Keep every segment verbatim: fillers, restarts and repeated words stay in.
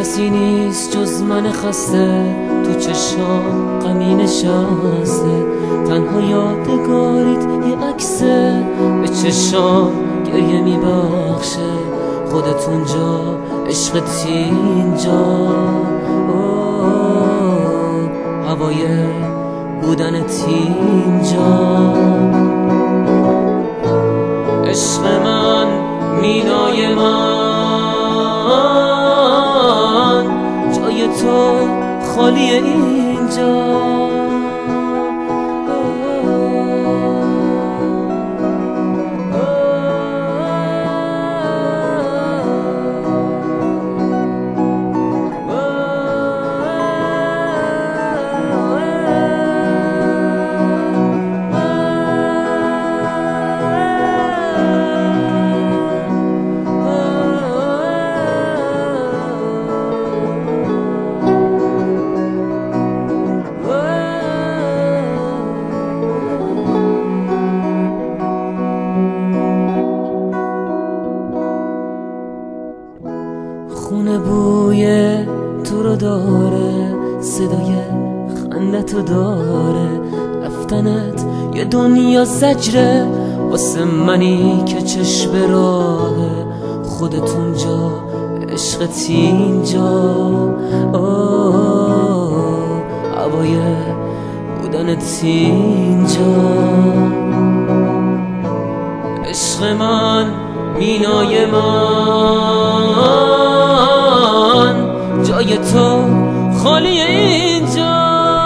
کسی نیست جز من خسته، تو چشام غمی نشسته، تنها یادگاریت یه عکسه، به چشام گریه میبخشه، خودت اونجا عشقت اینجا، هوای بودنت اینجا. عشق من، مینای من، جای تو خالی اینجا. خونه بوی تو رو داره، صدای خندتو داره، رفتنت یه دنیا زجره، واسه منی که چشم راهه، خودت اونجا عشقت اینجا، هوای بودنت اینجا. عشق من، مینای من، جای تو خالی اینجا.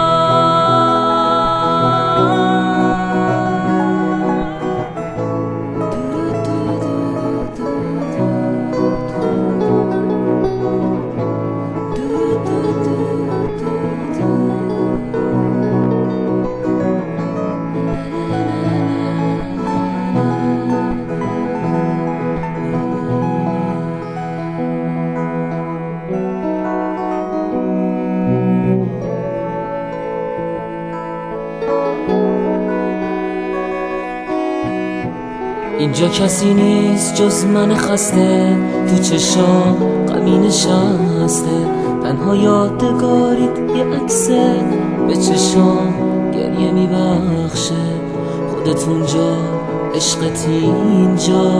اینجا کسی نیست جز من خسته، تو چشام غمی نشسته، تنها یادگاریت یه عکسه، به چشام گریه میبخشه، خودت اونجا عشقت اینجا،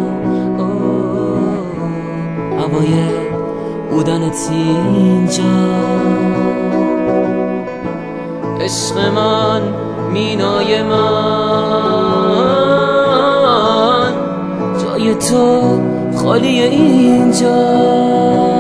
هوای بودنت اینجا. عشق من، مینای من، جای تو خالی اینجا.